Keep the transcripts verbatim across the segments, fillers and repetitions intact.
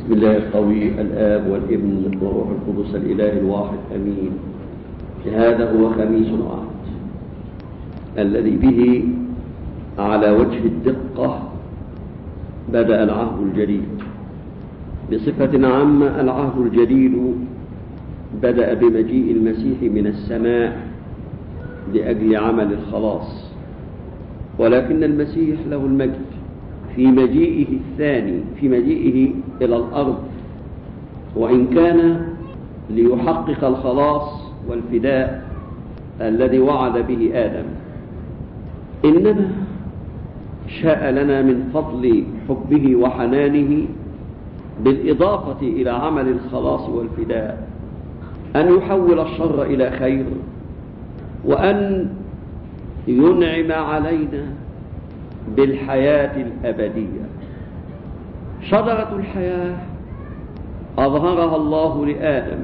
بسم الله القوي الآب والابن والروح القدس الإله الواحد أمين. هذا هو خميس العهد الذي به على وجه الدقة بدأ العهد الجديد. بصفة عامة العهد الجديد بدأ بمجيء المسيح من السماء لأجل عمل الخلاص، ولكن المسيح له المجد في مجيئه الثاني، في مجيئه إلى الأرض، وإن كان ليحقق الخلاص والفداء الذي وعد به آدم، إنما شاء لنا من فضل حبه وحنانه بالإضافة إلى عمل الخلاص والفداء أن يحول الشر إلى خير، وأن ينعم علينا بالحياة الأبدية. شجرة الحياة أظهرها الله لآدم.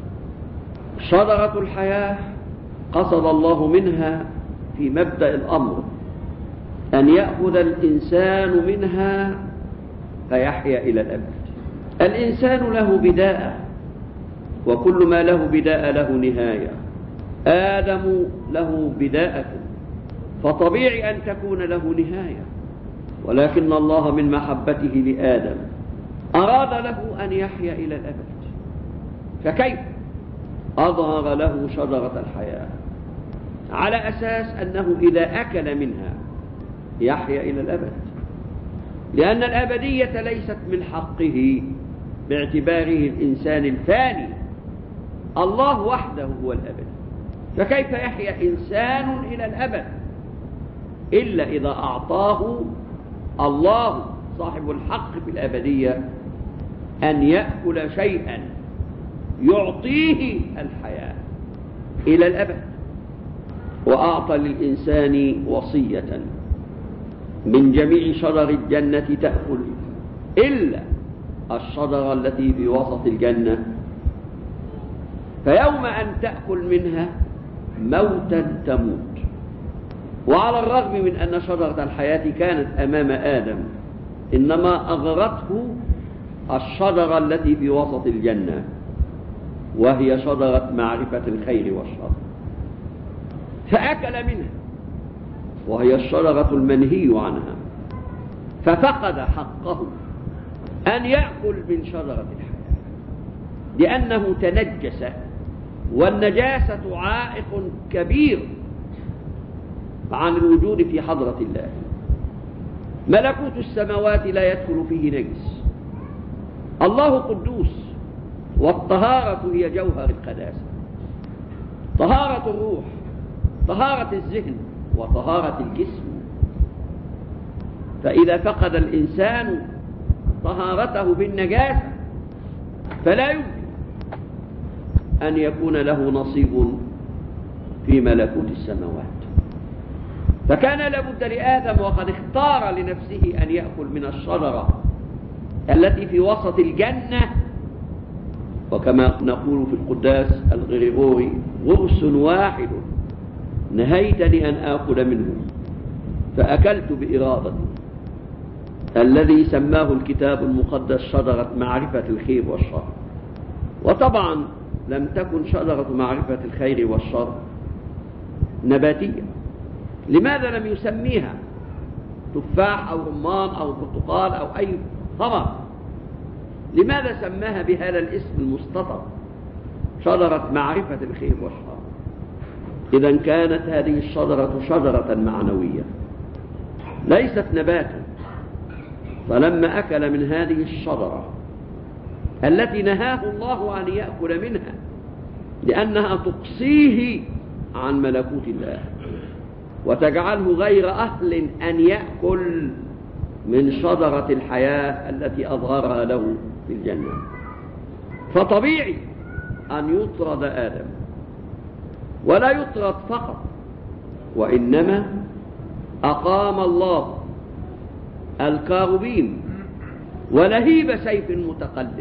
شجرة الحياة قصد الله منها في مبدأ الأمر أن يأخذ الإنسان منها فيحيا إلى الأبد. الإنسان له بداءة، وكل ما له بداءة له نهاية. آدم له بداءة، فطبيعي أن تكون له نهاية، ولكن الله من محبته لآدم أراد له أن يحيا إلى الأبد، فكيف؟ أظهر له شجرة الحياة على أساس أنه إذا أكل منها يحيا إلى الأبد، لأن الأبدية ليست من حقه باعتباره الإنسان الفاني. الله وحده هو الأبد، فكيف يحيا إنسان إلى الأبد إلا إذا أعطاه الله صاحب الحق في الأبدية أن يأكل شيئا يعطيه الحياة إلى الأبد. وأعطى للإنسان وصية: من جميع شجر الجنة تأكل إلا الشجرة التي في وسط الجنة، فيوم أن تأكل منها موتا تموت. وعلى الرغم من أن شجرة الحياة كانت أمام آدم، إنما أغرته الشجرة التي في وسط الجنة، وهي شجرة معرفة الخير والشر، فأكل منها، وهي الشجرة المنهي عنها، ففقد حقه أن يأكل من شجرة الحياة لأنه تنجس، والنجاسة عائق كبير عن الوجود في حضرة الله. ملكوت السماوات لا يدخل فيه نجس. الله قدوس، والطهارة هي جوهر القداسة. طهارة الروح، طهارة الذهن، وطهارة الجسم. فإذا فقد الإنسان طهارته بالنجاسة فلا يمكن أن يكون له نصيب في ملكوت السماوات. فكان لابد لآدم، وقد اختار لنفسه أن يأكل من الشجرة التي في وسط الجنة، وكما نقول في القداس الغريغوري: غرس واحد نهيتني أن آكل منه فأكلت بإرادتي، الذي سماه الكتاب المقدس شجرة معرفة الخير والشر. وطبعا لم تكن شجرة معرفة الخير والشر نباتية. لماذا لم يسميها تفاح أو رمان أو برتقال أو أي ثمر؟ لماذا سماها بهذا الاسم المستطر، شجرة معرفة الخير والشر؟ إذا كانت هذه الشجرة شجرة معنوية ليست نباتا. فلما أكل من هذه الشجرة التي نهاه الله أن يأكل منها لأنها تقصيه عن ملكوت الله وتجعله غير أهل أن يأكل من شجرة الحياة التي أظهرها له في الجنة، فطبيعي أن يطرد آدم. ولا يطرد فقط، وإنما أقام الله الكاروبيم ولهيب سيف متقلب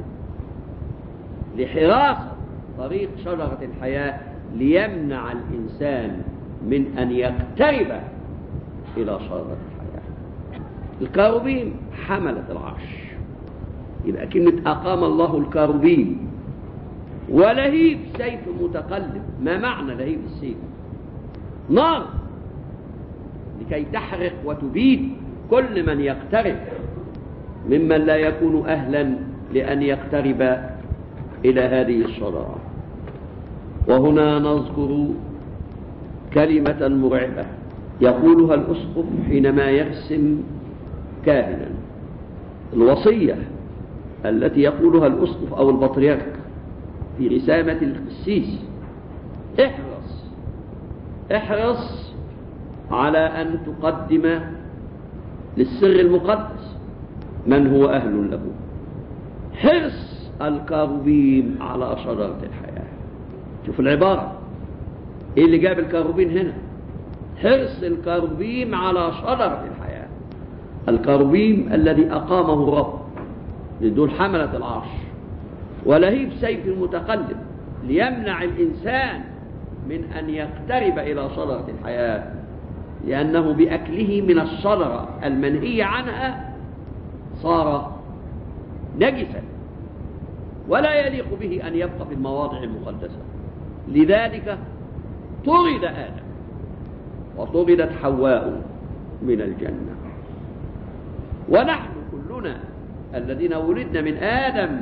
لحراسة طريق شجرة الحياة، ليمنع الإنسان من أن يقترب إلى شجرة الحياة. الكاروبيم حملت العرش، يبقى كلمة أقام الله الكاروبيم. ولهيب سيف متقلب. ما معنى لهيب السيف؟ نار لكي تحرق وتبيد كل من يقترب ممن لا يكون أهلا لأن يقترب إلى هذه الشرارة. وهنا نذكر كلمة مرعبة يقولها الأسقف حينما يرسم كاهنا. الوصية التي يقولها الأسقف أو البطريرك في رسامة القسيس: احرص احرص على أن تقدم للسر المقدس من هو أهل له. حرص الكاروبيم على شجرة الحياة. شوف العبارة، إيه اللي جاب الكاروبين هنا؟ حرص الكاروبيم على شجرة الحياة. الكاروبيم الذي أقامه الرب لدول حملة العرش. ولهيب سيف متقلب ليمنع الإنسان من أن يقترب إلى شجرة الحياة، لأنه بأكله من الشجرة المنهي عنها صار نجسا ولا يليق به أن يبقى في المواضع المقدسة. لذلك طرد آدم وطردت حواء من الجنة. ونحن كلنا الذين ولدنا من آدم،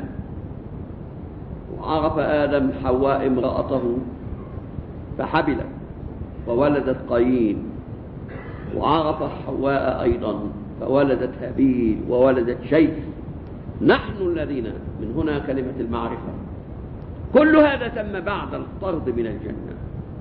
وعرف آدم حواء امرأته فحبلت وولدت قايين، وعرف حواء أيضا فولدت هابيل وولدت شيث. نحن الذين من هنا كلمة المعرفة. كل هذا تم بعد الطرد من الجنة.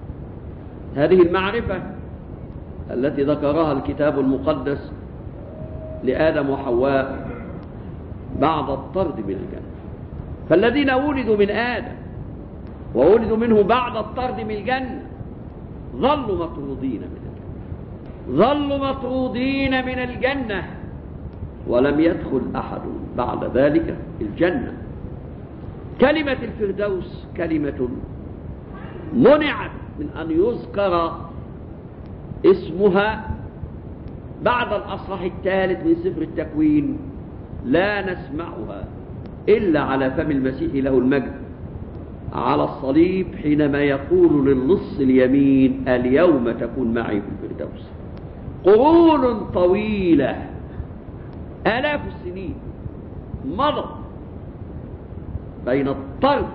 هذه المعرفة التي ذكرها الكتاب المقدس لآدم وحواء بعد الطرد من الجنة. فالذين ولدوا من آدم وولدوا منه بعد الطرد من الجنة ظلوا مطرودين من الجنة، ظلوا مطرودين من الجنة، ولم يدخل أحد بعد ذلك الجنة. كلمة الفردوس كلمة منعت من أن يذكر اسمها بعد الأصحاح الثالث من سفر التكوين. لا نسمعها إلا على فم المسيح له المجد على الصليب حينما يقول للنص اليمين: اليوم تكون معي في الفردوس. قرون طويلة، آلاف السنين مضت بين الطرد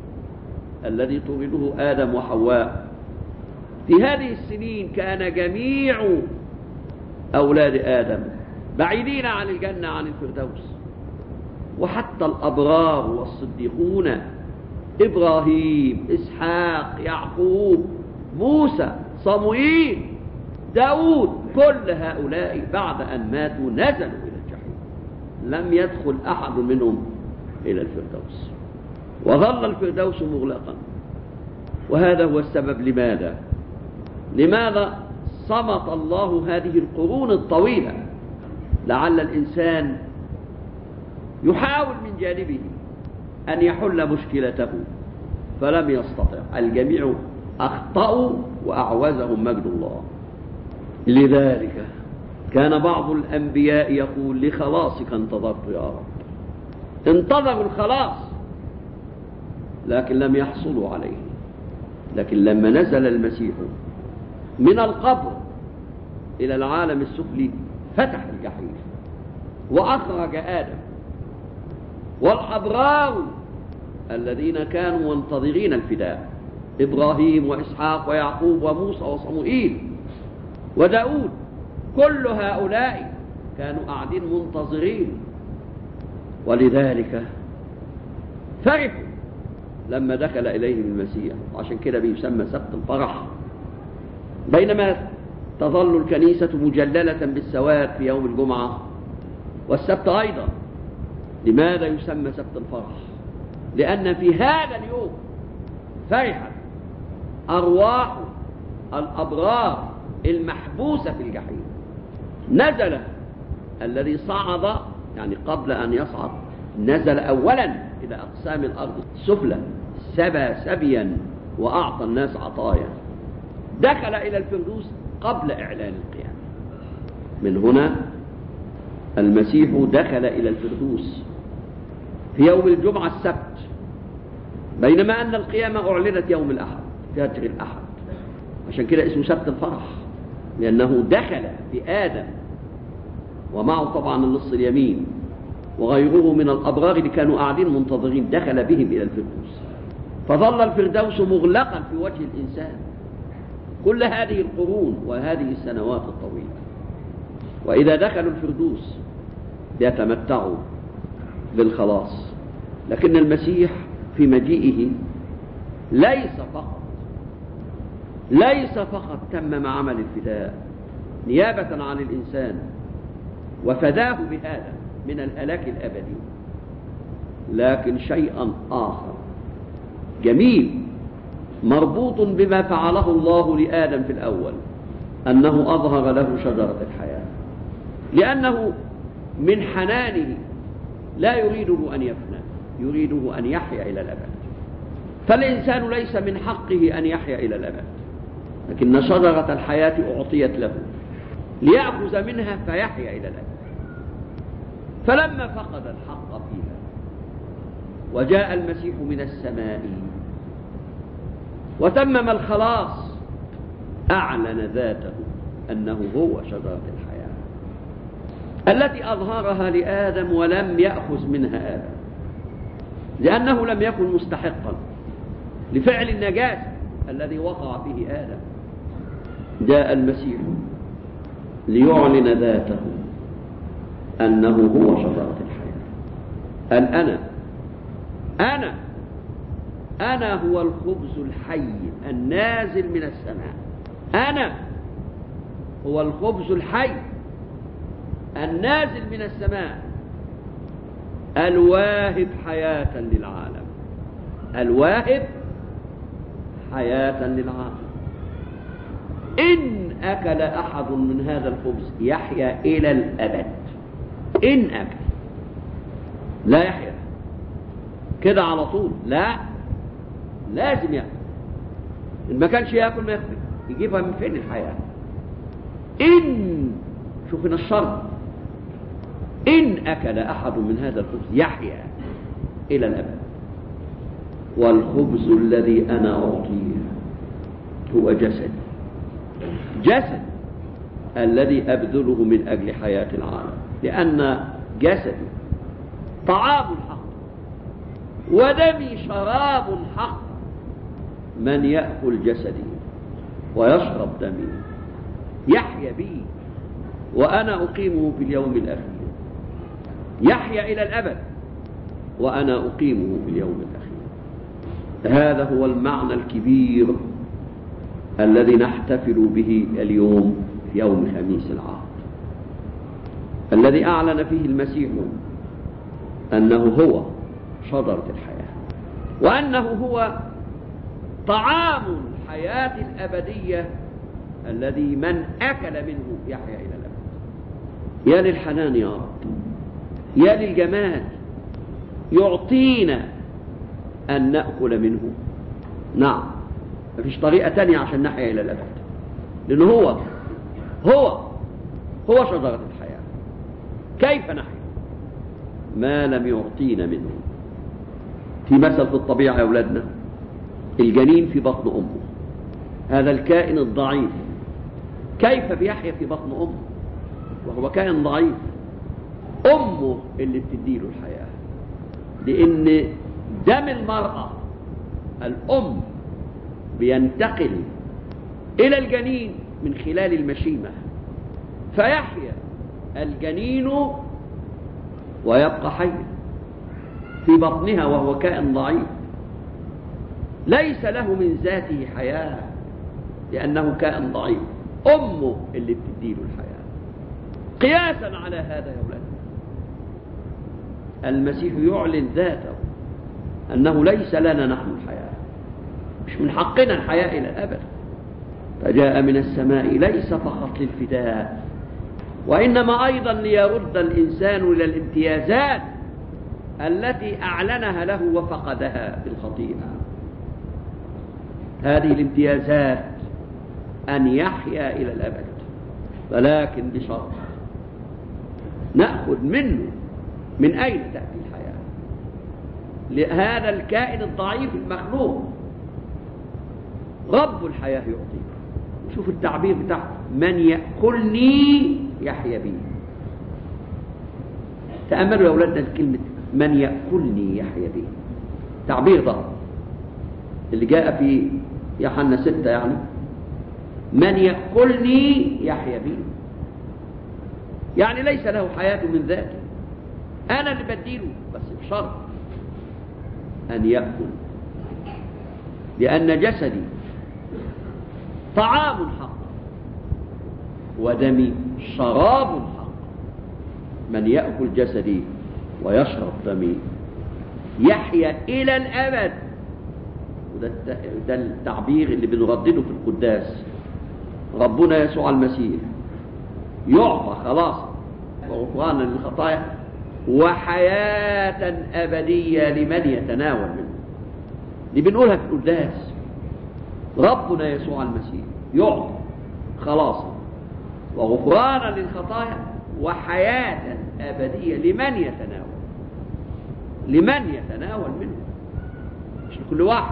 الذي طرده آدم وحواء. في هذه السنين كان جميع أولاد آدم بعيدين عن الجنة، عن الفردوس. وحتى الأبرار والصديقون إبراهيم، إسحاق، يعقوب، موسى، صموئيل، داود، كل هؤلاء بعد أن ماتوا نزلوا إلى الجحيم، لم يدخل أحد منهم إلى الفردوس، وظل الفردوس مغلقا. وهذا هو السبب لماذا لماذا صمت الله هذه القرون الطويلة. لعل الإنسان يحاول من جانبه أن يحل مشكلته فلم يستطع. الجميع أخطأوا وأعوزهم مجد الله. لذلك كان بعض الأنبياء يقول: لخلاصك انتظرت يا رب. انتظروا الخلاص لكن لم يحصلوا عليه. لكن لما نزل المسيح من القبر إلى العالم السفلي فتح الجحيم وأخرج آدم والأبرار الذين كانوا منتظرين الفداء: إبراهيم وإسحاق ويعقوب وموسى وصموئيل وداود. كل هؤلاء كانوا قاعدين منتظرين. ولذلك فرحوا لما دخل إليهم المسيح. عشان كده بيسمى سبت الفرح. بينما تظل الكنيسة مجللة بالسواد في يوم الجمعة والسبت أيضا. لماذا يسمى سبت الفرح؟ لأن في هذا اليوم فرحت أرواح الأبرار المحبوسة في الجحيم. نزل الذي صعد، يعني قبل أن يصعد نزل أولا إلى أقسام الأرض السفلى، سبى سبيا وأعطى الناس عطايا. دخل إلى الفردوس قبل إعلان القيامة. من هنا المسيح دخل إلى الفردوس في يوم الجمعة السبت، بينما أن القيامة أعلنت يوم الأحد فجر الأحد. عشان كده اسمه سبت الفرح، لأنه دخل بآدم ومعه طبعا النص اليمين وغيره من الأبرار اللي كانوا قاعدين منتظرين، دخل بهم إلى الفردوس، فظل الفردوس مغلقا في وجه الإنسان كل هذه القرون وهذه السنوات الطويلة. وإذا دخلوا الفردوس يتمتعوا بالخلاص. لكن المسيح في مجيئه ليس فقط ليس فقط تمم عمل الفداء نيابة عن الإنسان وفداه بهذا من الهلاك الأبدي، لكن شيئا آخر جميل مربوط بما فعله الله لآدم في الأول، أنه أظهر له شجرة الحياة، لأنه من حنانه لا يريده أن يفنى، يريده أن يحيا إلى الأبد. فالإنسان ليس من حقه أن يحيا إلى الأبد، لكن شجرة الحياة أعطيت له ليأخذ منها فيحيا إلى الأبد. فلما فقد الحق فيها وجاء المسيح من السماء وتمم الخلاص، أعلن ذاته أنه هو شجرة الحياة التي أظهرها لآدم ولم يأخذ منها آدم، لأنه لم يكن مستحقا لفعل النجاسة الذي وقع فيه آدم. جاء المسيح ليعلن ذاته أنه هو شجرة الحياة. قال أنا أنا أنا هو الخبز الحي النازل من السماء، أنا هو الخبز الحي النازل من السماء الواهب حياة للعالم، الواهب حياة للعالم. إن أكل أحد من هذا الخبز يحيا إلى الأبد. إن أكل، لا يحيا كده على طول، لا، لازم يأكل. إن ما كانش يأكل ما يأكل، يجيبها من فين الحياة؟ إن شوفنا الشرط، إن أكل أحد من هذا الخبز يحيا إلى الأبد. والخبز الذي أنا أعطيه هو جسدي، جسد الذي أبذله من أجل حياة العالم، لأن جسدي طعام حق ودمي شراب حق. من يأكل جسدي ويشرب دمي يحيا بي وأنا أقيمه في اليوم الأخير، يحيا إلى الأبد وأنا أقيمه في اليوم الأخير. هذا هو المعنى الكبير الذي نحتفل به اليوم في يوم خميس العهد، الذي أعلن فيه المسيح أنه هو شجرة الحياة، وأنه هو طعام الحياة الأبدية الذي من أكل منه يحيا إلى الأبد. يا للحنان يا رب، يا للجمال، يعطينا أن نأكل منه. نعم، مفيش طريقة تانية عشان نحيا إلى الأبد، لأنه هو هو هو شجرة الحياة. كيف نحيا ما لم يعطينا منه؟ في مثل في الطبيعة يا أولادنا، الجنين في بطن أمه، هذا الكائن الضعيف كيف بيحيا في بطن أمه وهو كائن ضعيف؟ أمه اللي بتديله الحياة، لأن دم المرأة الأم بينتقل إلى الجنين من خلال المشيمة، فيحيا الجنين ويبقى حيا في بطنها وهو كائن ضعيف ليس له من ذاته حياة، لأنه كائن ضعيف. أمه اللي بتديله الحياة. قياسا على هذا يا أولاد، المسيح يعلن ذاته أنه ليس لنا نحن الحياة، مش من حقنا الحياة إلى الأبد، فجاء من السماء ليس فقط للفداء، وإنما أيضا ليرد الإنسان إلى الامتيازات التي أعلنها له وفقدها بالخطيئة. هذه الامتيازات أن يحيا إلى الأبد، ولكن بشرط نأخذ منه. من أين تأتي الحياة؟ لهذا الكائن الضعيف المخلوق. رب الحياة يعطيه. شوف التعبير بتاعه، من يأكلني يحيا بي. تأملوا يا أولادنا الكلمة من يأكلني يحيا بي، تعبير ضخم اللي جاء في يوحنا ستة، يعني من يأكلني يحيا بي، يعني ليس له حياة من ذاته، أنا اللي بديله، بس بشرط أن يأكل، لأن جسدي طعام حق ودمي شراب حق. من يأكل جسدي ويشرب دمي يحيا إلى الأبد. وده ده التعبير اللي بنردده في القداس. ربنا يسوع المسيح يعطى خلاصا وغفرانا للخطايا وحياة أبدية لمن يتناول منه. دي بنقولها في القداس. ربنا يسوع المسيح يعطى خلاصا وغفرانا للخطايا وحياة أبدية لمن يتناول، لمن يتناول منه، مش لكل واحد،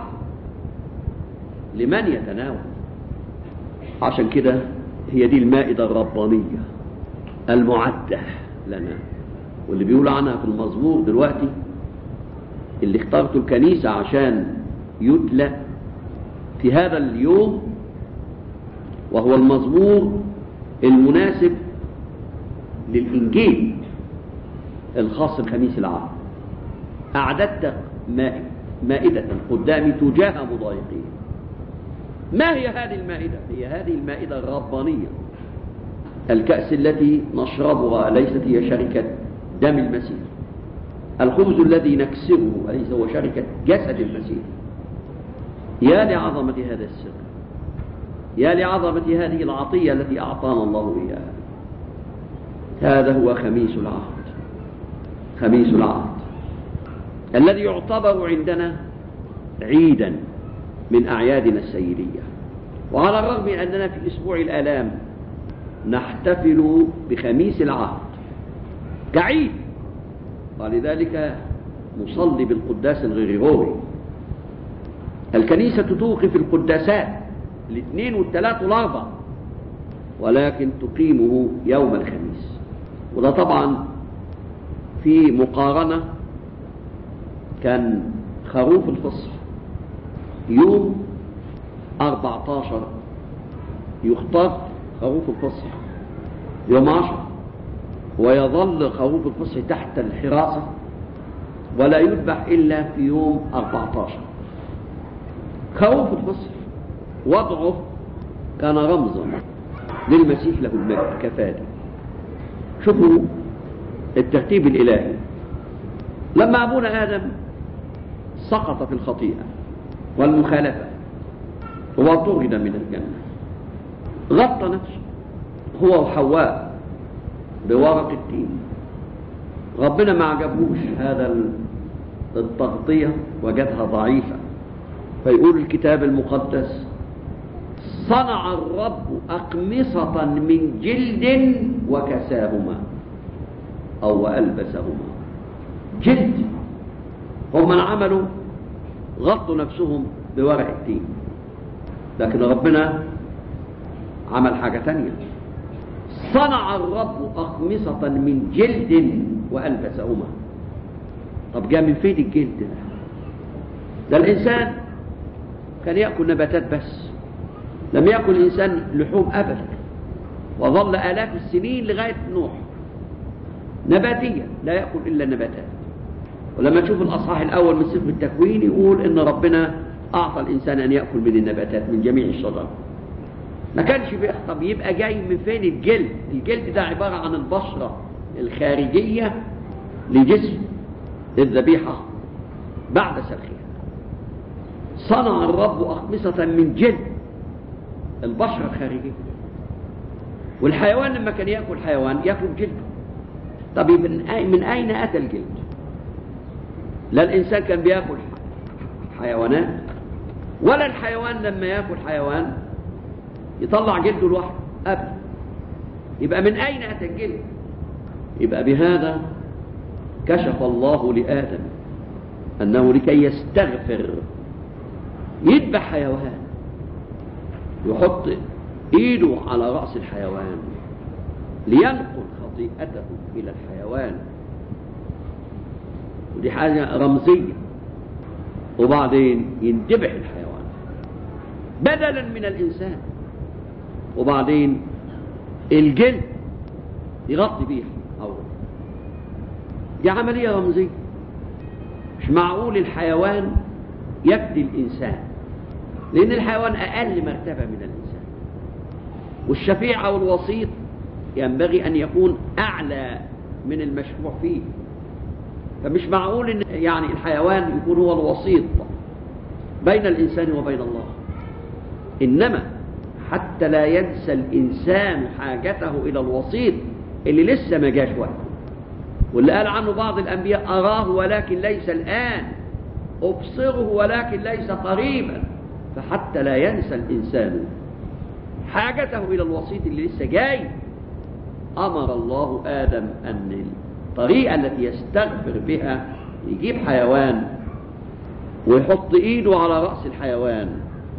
لمن يتناول. عشان كده هي دي المائدة الربانية المعدة لنا، واللي بيقول عنها في المزمور دلوقتي اللي اختارته الكنيسة عشان يتلى في هذا اليوم، وهو المزمور المناسب للإنجيل الخاص بخميس العهد. أعددت مائدة قدامي تجاه مضايقين. ما هي هذه المائدة؟ هي هذه المائدة الربانية. الكأس التي نشربها ليست هي شركة دم المسيح، الخبز الذي نكسره أليس هو شركة جسد المسيح. يا لعظمة هذا السر، يا لعظمة هذه العطية التي أعطانا الله إياها. هذا هو خميس العهد، خميس العهد الذي يعتبر عندنا عيدا من أعيادنا السيدية. وعلى الرغم من أننا في أسبوع الآلام نحتفل بخميس العهد كعيد، ولذلك نصلي بالقداس الغريغوري. الكنيسة توقف القداسات الاثنين والثلاث والأربع، ولكن تقيمه يوم الخميس. وده طبعا في مقارنة، كان خروف الفصح يوم أربعة عشر يختار خروف الفصح يوم عشر، ويظل خروف الفصح تحت الحراسة ولا يذبح إلا في يوم أربعة عشر. خروف الفصح وضعه كان رمزا للمسيح له المجد كفادي. شوفوا الترتيب الإلهي. لما أبونا آدم سقط في الخطيئة والمخالفة وطرد من الجنة، غطى نفسه هو وحواء بورق التين. ربنا ما عجبوش هذا التغطية، وجدها ضعيفة، فيقول الكتاب المقدس: صنع الرب أقمصة من جلد وكساهما أو وألبسهما. جلد، هم من عملوا غطوا نفسهم بورق التين، لكن ربنا عمل حاجة تانية. صنع الرب أقمصة من جلد وألبسهما. طب جاء من فين الجلد ده؟ ده الإنسان كان يأكل نباتات بس، لم يأكل الإنسان لحوم أبدا، وظل آلاف السنين لغاية نوح نباتية لا يأكل إلا نباتات. ولما تشوف الأصحاح الأول من سفر التكوين يقول إن ربنا أعطى الإنسان أن يأكل من النباتات من جميع الشجر. ما كانش طب يبقى جاي من فين الجلد؟ الجلد ده عبارة عن البشرة الخارجية لجسم الذبيحة بعد سلخها. صنع الرب أقمصة من جلد، البشرة الخارجية. والحيوان لما كان يأكل حيوان يأكل جلده. طب من أين أتى الجلد؟ لا الإنسان كان بيأكل حيوانات، ولا الحيوان لما يأكل حيوان يطلع جلده لوحده أبدا. يبقى من أين أتى الجلد؟ يبقى بهذا كشف الله لآدم أنه لكي يستغفر يذبح حيوان، يحط إيده على رأس الحيوان لينقل خطيئته إلى الحيوان، ودي حاجة رمزية. وبعدين يذبح الحيوان بدلا من الإنسان، وبعدين الجلد يغطي بيه أولا. دي عملية رمزية. مش معقول الحيوان يفدي الإنسان، لأن الحيوان أقل مرتبة من الإنسان، والشفيع أو الوسيط ينبغي أن يكون أعلى من المشفوع فيه. فمش معقول إن يعني الحيوان يكون هو الوسيط بين الإنسان وبين الله. إنما حتى لا ينسى الإنسان حاجته إلى الوسيط اللي لسه ما جاش وقته، واللي قال عنه بعض الأنبياء أراه ولكن ليس الآن، أبصره ولكن ليس قريبا. فحتى لا ينسى الإنسان حاجته إلى الوسيط اللي لسه جاي، أمر الله آدم أن الطريقة التي يستغفر بها يجيب حيوان ويحط إيده على رأس الحيوان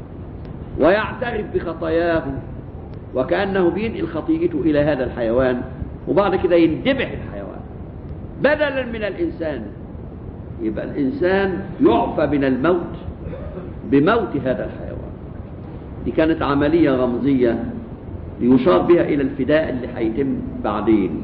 ويعترف بخطاياه، وكأنه بينقل خطيئته إلى هذا الحيوان، وبعد كده يندبح الحيوان بدلا من الإنسان. يبقى الإنسان يعفى من الموت بموت هذا الحيوان. دي كانت عملية رمزية ليشار بها إلى الفداء اللي هيتم بعدين،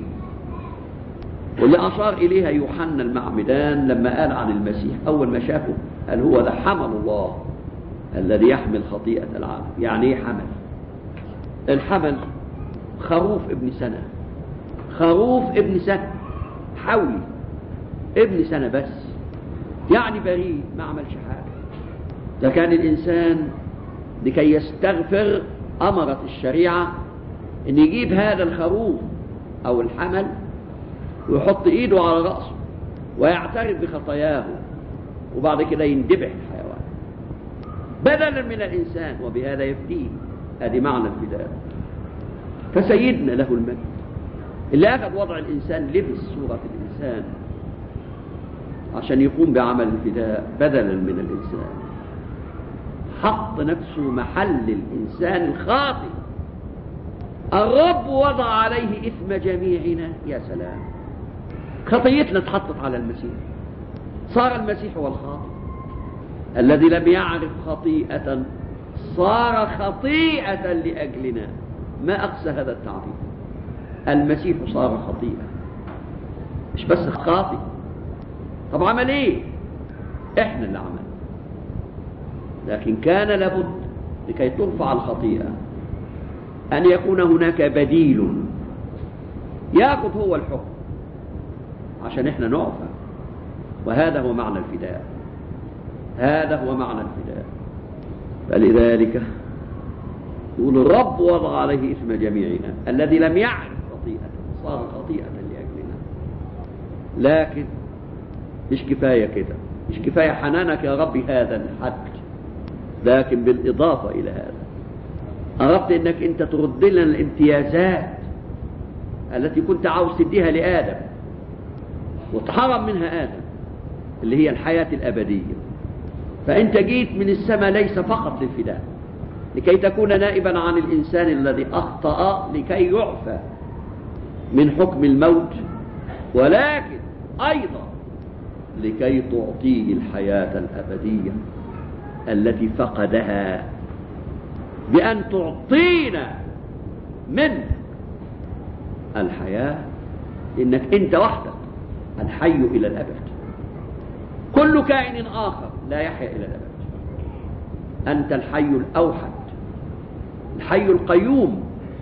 واللي أشار إليها يوحنا المعمدان لما قال عن المسيح أول ما شافه قال هو ده حمل الله الذي يحمل خطيئة العالم. يعني ايه حمل؟ الحمل خروف ابن سنة، خروف ابن سنة حولي ابن سنة بس، يعني بريء ما عملش حاجة. ده كان الإنسان لكي يستغفر أمرت الشريعة أن يجيب هذا الخروف أو الحمل ويحط إيده على رأسه ويعترف بخطاياه، وبعد كده يندبح الحيوان بدلا من الإنسان، وبهذا يفديه. هذه معنى الفداء. فسيدنا له المجد اللي أخذ وضع الإنسان لبس صورة الإنسان عشان يقوم بعمل الفداء بدلا من الإنسان، حط نفسه محل الإنسان الخاطئ. الرب وضع عليه إثم جميعنا. يا سلام، خطيتنا اتحطت على المسيح، صار المسيح هو الخاطئ الذي لم يعرف خطيئة، صار خطيئة لأجلنا. ما أقسى هذا التعبير، المسيح صار خطيئة، مش بس خاطئ. طب عمل ايه؟ احنا اللي عمل، لكن كان لابد لكي ترفع الخطيئة أن يكون هناك بديل يأخذ هو الحكم عشان احنا نعفى. وهذا هو معنى الفداء، هذا هو معنى الفداء. فلذلك يقول الرب وضع عليه اسم جميعنا الذي لم يعرف خطيئة، صار خطيئة لأجلنا. لكن مش كفاية كده، مش كفاية حنانك يا ربي هذا الحد، لكن بالإضافة إلى هذا أردت أنك أنت ترد لنا الامتيازات التي كنت عاوز تديها لآدم وتحرم منها آدم، اللي هي الحياة الأبدية. فأنت جيت من السماء ليس فقط للفداء، لكي تكون نائبا عن الإنسان الذي أخطأ لكي يعفى من حكم الموت، ولكن أيضا لكي تعطيه الحياة الأبدية التي فقدها، بأن تعطينا من الحياة، إنك أنت وحدك الحي إلى الأبد. كل كائن آخر لا يحيا إلى الأبد، أنت الحي الأوحد، الحي القيوم،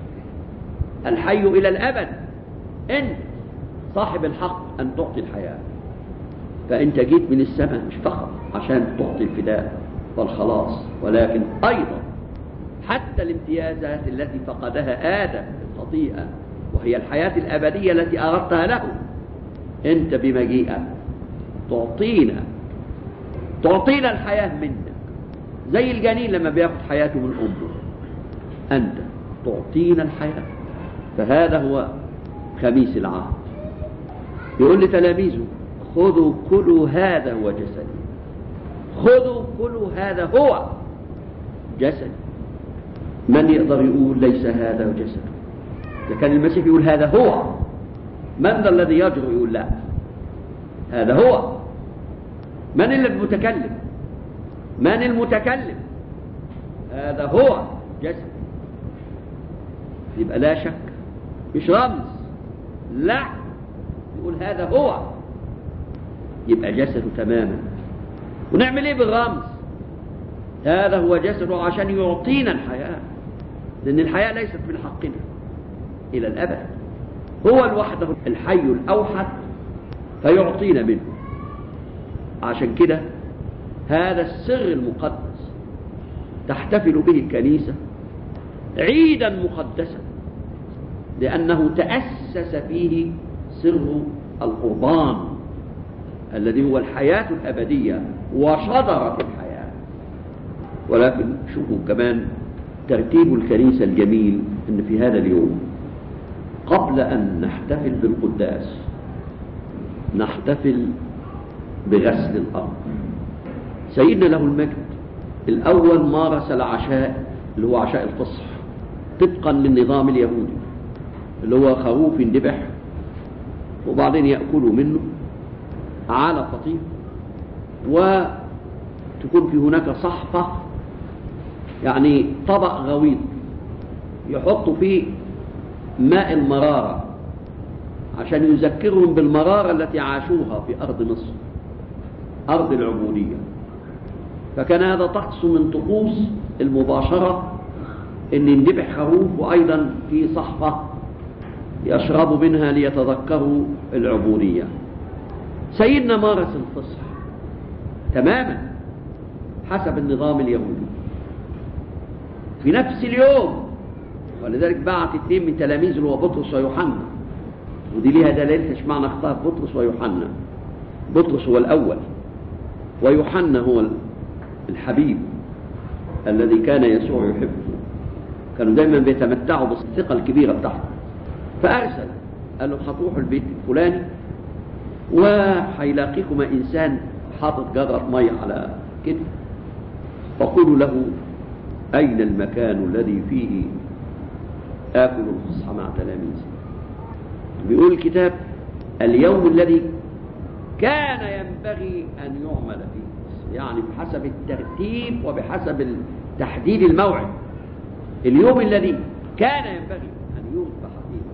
الحي إلى الأبد. أنت صاحب الحق أن تعطي الحياة. فأنت جيت من السماء مش فقط عشان تعطي الفداء والخلاص، ولكن أيضا حتى الامتيازات التي فقدها آدم الخطيئة، وهي الحياة الأبدية التي أردتها له، أنت بمجيئك تعطينا تعطينا الحياة منك، زي الجنين لما بياخد حياته من أمه، أنت تعطينا الحياة. فهذا هو خميس العهد. يقول لتلاميذه خذوا كلوا هذا هو جسدي. خذوا كلوا هذا هو جسد. من يقدر يقول ليس هذا جسد؟ إذا كان المسيح يقول هذا هو، من ذا الذي يجرؤ يقول لا هذا هو؟ من المتكلم؟ من المتكلم؟ هذا هو جسد. يبقى لا شك مش رمز، لا يقول هذا هو، يبقى جسده تماما. ونعمل ايه بالرمز؟ هذا هو جسده عشان يعطينا الحياة، لأن الحياة ليست من حقنا إلى الأبد، هو الوحده الحي الأوحد فيعطينا منه. عشان كده هذا السر المقدس تحتفل به الكنيسة عيدا مقدسا، لأنه تأسس فيه سر القربان الذي هو الحياة الأبدية وشجرة الحياة. ولكن شوفوا كمان ترتيب الكنيسة الجميل، إن في هذا اليوم قبل أن نحتفل بالقداس نحتفل بغسل الأرض. سيدنا له المجد الأول مارس العشاء اللي هو عشاء الفصح طبقا للنظام اليهودي، اللي هو خروف ينذبح وبعدين يأكلوا منه على فطير، وتكون في هناك صحفة يعني طبق غويط يحطوا فيه ماء المرارة عشان يذكرهم بالمرارة التي عاشوها في أرض مصر، أرض العبودية. فكان هذا طقس من طقوس المباشرة أن ينذبح خروف، وأيضا في صحفة يشربوا منها ليتذكروا العبودية. سيدنا مارس الفصح تماما حسب النظام اليهودي في نفس اليوم، ولذلك بعت اثنين من تلاميذه اللي هو بطرس ويوحنا، ودي ليها دلالة اشمعنى اختار بطرس ويوحنا. بطرس هو الأول ويوحنا هو الحبيب الذي كان يسوع يحبه، كانوا دايما بيتمتعوا بالثقة الكبيرة بتاعته. فأرسل قال له هتروحوا البيت الفلاني وهيلاقيكم إنسان حاطط جرة مية على كتفه، فقولوا له أين المكان الذي فيه آكل الفصح مع تلاميذي. بيقول الكتاب اليوم الذي كان ينبغي أن يعمل فيه، يعني بحسب الترتيب وبحسب تحديد الموعد. اليوم الذي كان ينبغي أن يذبح فيه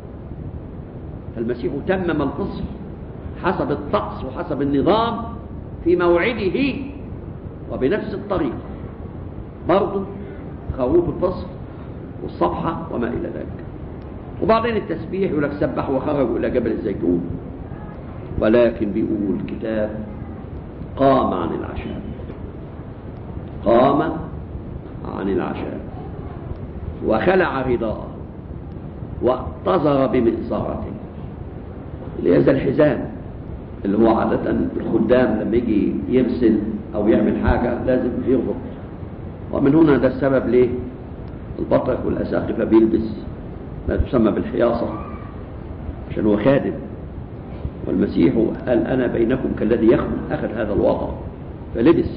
المسيح تمم الفصح حسب الطقس وحسب النظام في موعده وبنفس الطريقة، برضه خروف الفصح والصبحة وما إلى ذلك. وبعدين التسبيح يقول لك سبح وخرجوا إلى جبل الزيتون. ولكن بيقول الكتاب قام عن العشاء، قام عن العشاء وخلع رداءه واعتذر بمئزرته، اللي هي الحزام اللي هو عادة الخدام لما يجي يغسل أو يعمل حاجة لازم يربط، ومن هنا ده السبب ليه البطرك والأساقفة بيلبس ما تسمى بالحياصة عشان هو خادم. والمسيح قال أنا بينكم كالذي يخدم، أخذ هذا الوضع فلبس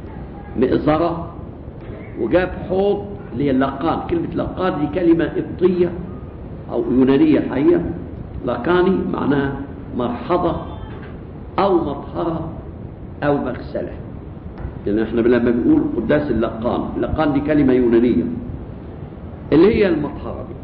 مئزرة وجاب حوض اللي هي اللقان. كلمة لقان دي كلمة قبطية أو يونانية الحقيقة، لقاني معناها مرحضة أو مطهرة أو مغسلة. لأن احنا لما بنقول قداس اللقان، اللقان دي كلمة يونانية اللي هي المطهرة دي.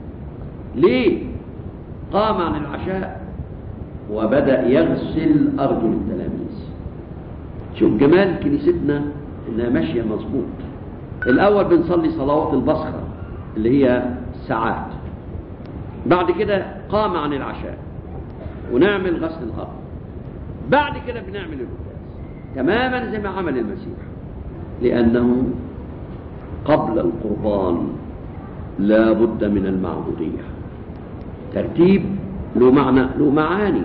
ليه قام عن العشاء وبدأ يغسل أرجل التلاميذ؟ شوف جمال كنيستنا إنها ماشية مظبوط. الأول بنصلي صلوات البصخة اللي هي الساعات، بعد كده قام عن العشاء ونعمل غسل الأرض، بعد كده بنعمل القداس تماما زي ما عمل المسيح، لأنه قبل القربان لا بد من المعبودية. ترتيب له معنى له معاني.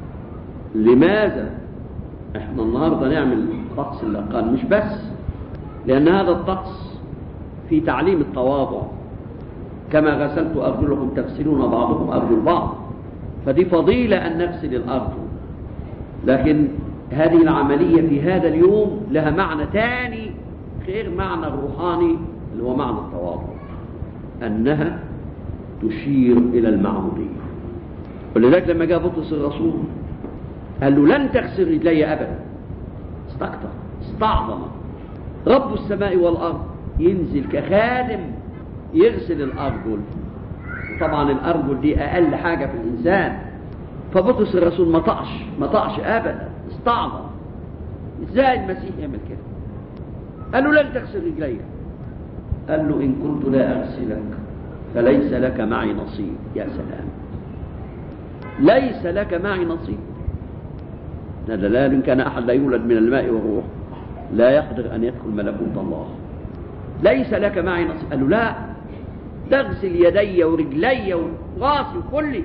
لماذا احنا النهارده نعمل طقس اللقان؟ مش بس لأن هذا الطقس في تعليم التواضع، كما غسلت أرجلكم تغسلون بعضكم أرجل بعض، فدي فضيلة أن نغسل الأرجل، لكن هذه العملية في هذا اليوم لها معنى تاني غير معنى الروحاني اللي هو معنى التواضع، أنها تشير إلى المعمودية. ولذلك لما جاء بطرس الرسول قال له لن تغسل رجلي أبدا، استكتر استعظم رب السماء والأرض ينزل كخادم يغسل الأرجل. طبعا الأرجل دي أقل حاجة في الإنسان، فبطرس الرسول ما طقش ما طقش أبدا، استعظم ازاي المسيح يعمل كده؟ قال له لن تغسل رجلي. قال له إن كنت لا أغسلك فليس لك معي نصيب. يا سلام، ليس لك معي نصيب. هذا لا إن كان أحد لا يولد من الماء والروح لا يقدر أن يدخل ملكوت الله. ليس لك معي نصيب. قال له لا، تغسل يدي ورجلي وراسي وكلي.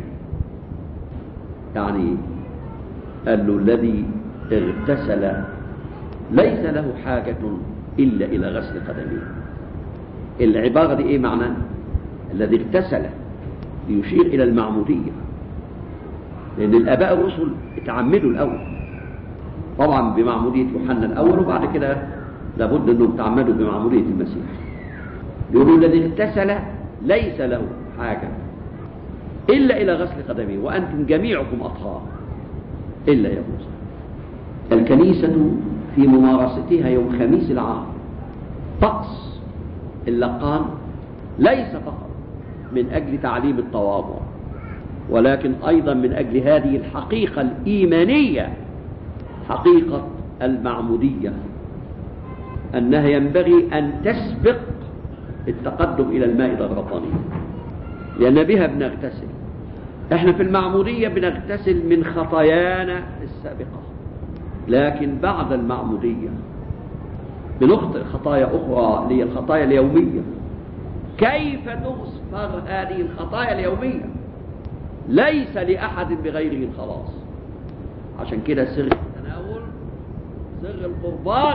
يعني قال له الذي اغتسل ليس له حاجة إلا إلى غسل قدميه. العبارة دي إيه معناه؟ الذي اغتسل ليشير إلى المعمودية، لأن الآباء الرسل اتعمدوا الأول طبعا بمعمودية يوحنا الأول، وبعد كده لابد أنهم تعمدوا بمعمودية المسيح. يقولوا الذي اغتسل ليس له حاجة إلا إلى غسل قدميه وأنتم جميعكم أطهار إلا يهوذا. الكنيسة في ممارستها يوم خميس العهد طقس اللقان ليس فقط من أجل تعليم التواضع، ولكن أيضا من أجل هذه الحقيقة الإيمانية، حقيقة المعمودية، أنها ينبغي أن تسبق التقدم إلى المائدة الربانية، لأن بها بنغتسل. احنا في المعمودية بنغتسل من خطايانا السابقة، لكن بعد المعمودية بنخطئ خطايا أخرى اللي هي الخطايا اليومية. كيف تغفر هذه الخطايا اليومية؟ ليس لأحد بغيره الخلاص. عشان كده سر التناول، سر القربان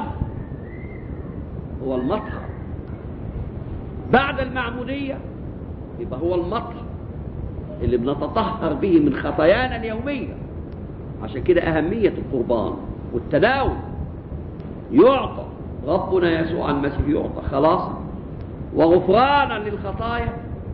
هو المطهر. بعد المعمودية يبقى هو المطهر اللي بنتطهر به من خطايانا اليومية. عشان كده أهمية القربان والتناول. يعطى ربنا يسوع المسيح يعطى خلاصا وغفرانا للخطايا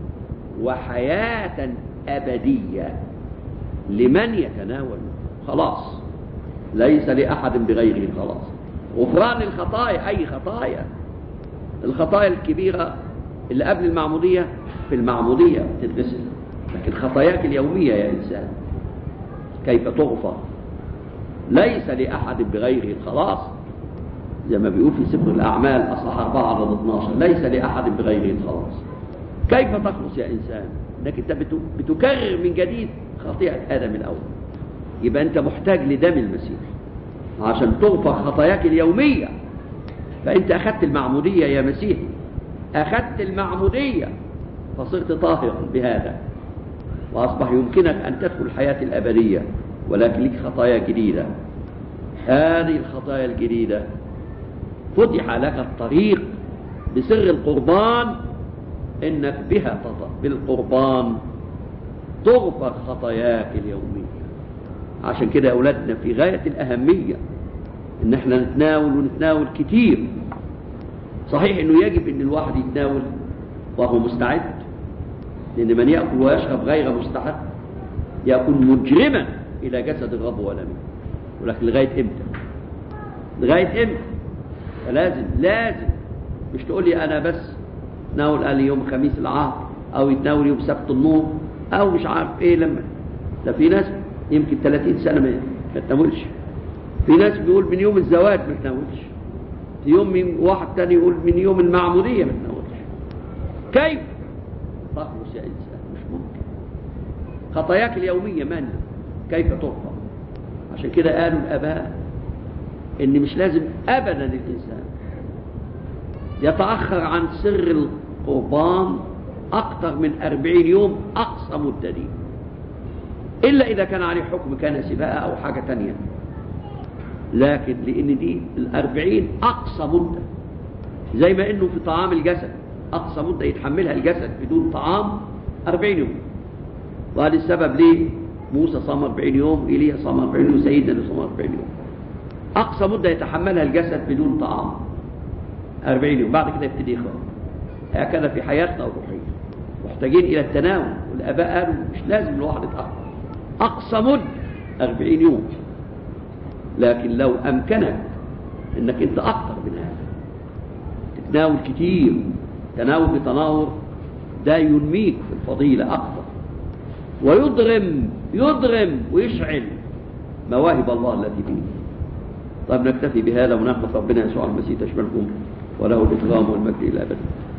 وحياة أبدية لمن يتناول. خلاص ليس لأحد بغيره الخلاص. غفران الخطايا، أي خطايا، الخطايا الكبيرة اللي قبل المعمودية في المعمودية تتغسل، لكن خطاياك اليومية يا إنسان كيف تغفر؟ ليس لأحد بغيره الخلاص، زي ما بيقول في سفر الأعمال أصحاح أربعة عدد اثناشر، ليس لأحد بغيره الخلاص. كيف تخلص يا إنسان؟ انك انت بتكرر من جديد خطيئة آدم الأول. يبقى انت محتاج لدم المسيح عشان تغفر خطاياك اليومية. فانت أخذت المعمودية يا مسيح، أخذت المعمودية فصرت طاهرا بهذا، وأصبح يمكنك أن تدخل الحياة الأبدية، ولكن لك خطايا جديدة. هذه الخطايا الجديدة فتح لك الطريق بسر القربان، إنك بها تطهر بالقربان تغفر خطاياك اليومية. عشان كده يا أولادنا في غاية الأهمية إن احنا نتناول ونتناول كتير. صحيح إنه يجب إن الواحد يتناول وهو مستعد، لأن من يأكل ويشرب غير مستعد يكون مجرما إلى جسد الرب ودمه. ولكن لغاية إمتى؟ لغاية إمتى؟ فلازم لازم مش تقول لي أنا بس تناول قال يوم خميس العهد أو يتناول يوم سبت النور أو مش عارف إيه. لما ده في ناس يمكن ثلاثين سنة ما تناولش، في ناس بيقول من يوم الزواج ما تناولش، في يوم من واحد تاني يقول من يوم المعمودية ما تناولش. كيف تخلص يا إنسان؟ مش ممكن. خطاياك اليومية من كيف تغفر؟ عشان كده قالوا الآباء إن مش لازم أبدا الإنسان يتأخر عن سر القربان أكثر من أربعين يوم أقصى مدة دي، إلا إذا كان عليه حكم كنسي بقى أو حاجة تانية. لكن لأن دي الأربعين أقصى مدة، زي ما إنه في طعام الجسد أقصى مدة يتحملها الجسد بدون طعام أربعين يوم. وهذا السبب ليه موسى صام أربعين يوم، إيليا صام أربعين يوم، سيدنا صام أربعين يوم. أقصى مدة يتحملها الجسد بدون طعام أربعين يوم، بعد كده يبتدي يخرج. هكذا في حياتنا الروحية محتاجين إلى التناول، والآباء قالوا مش لازم الواحد يتأخر، أقصى مدة أربعين يوم. لكن لو أمكنك إنك أنت أكثر من هذا، تتناول كتير، تناول بتناور، ده ينميك في الفضيلة أكثر، ويضرم يضرم ويشعل مواهب الله التي فيه. طيب نكتفي بهذا ونحمد ربنا يسوع المسيح تشملكم، وله الإكرام والمجد إلى أبد.